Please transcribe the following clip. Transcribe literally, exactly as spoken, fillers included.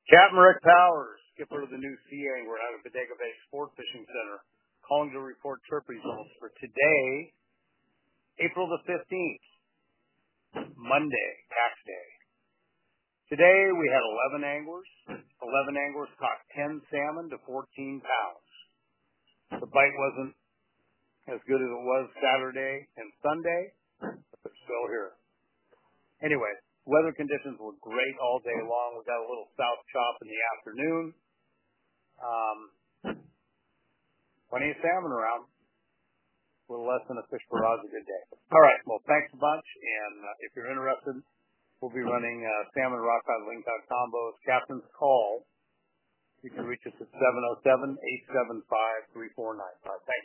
Captain Rick Powers, skipper of the new Sea Angler out of Bodega Bay Sport Fishing Center, calling to report trip results for today, April the fifteenth, Monday, tax day. Today we had eleven anglers. eleven anglers caught ten salmon to fourteen pounds. The bite wasn't as good as it was Saturday and Sunday, but they're still here. Anyway, weather conditions were great all day long. We got a little south chop in the afternoon. Um, plenty of salmon around. A little less than a fish per rod is a good day. All right, well, thanks a bunch. And uh, if you're interested, we'll be running uh, salmon rockcod lingcod combos. Captain's call. You can reach us at seven oh seven, eight seven five, three four nine five. Thanks.